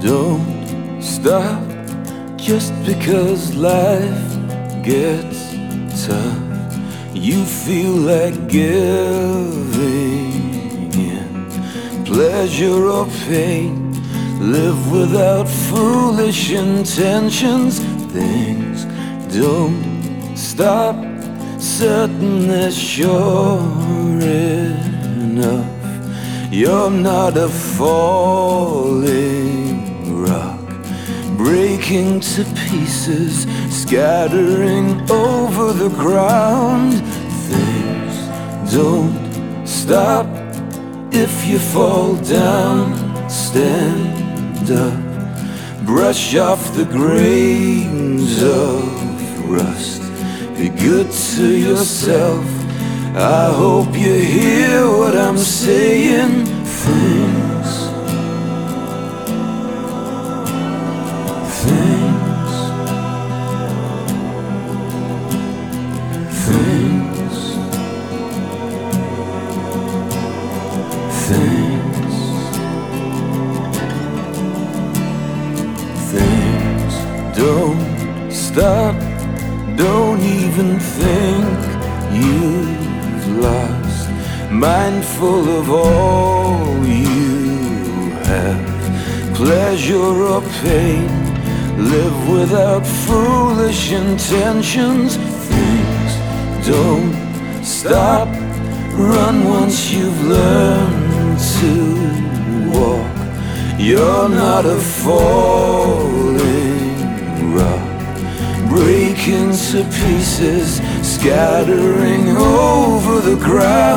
Don't stop just because life gets tough. You feel like giving in, pleasure or pain. Live without foolish intentions. Things don't stop, certain as sure enough. You're not a falling rock, breaking to pieces, scattering over the ground. Things don't stop. If you fall down, stand up. Brush off the grains of rust. Be good to yourself. I hope you hear what I'm saying. Things Things don't stop. Don't even think you've lost. Mindful of all you have, pleasure or pain. Live without foolish intentions. Things don't stop. Run once you've learned to walk. You're not a falling rock, breaking to pieces, scattering over the ground.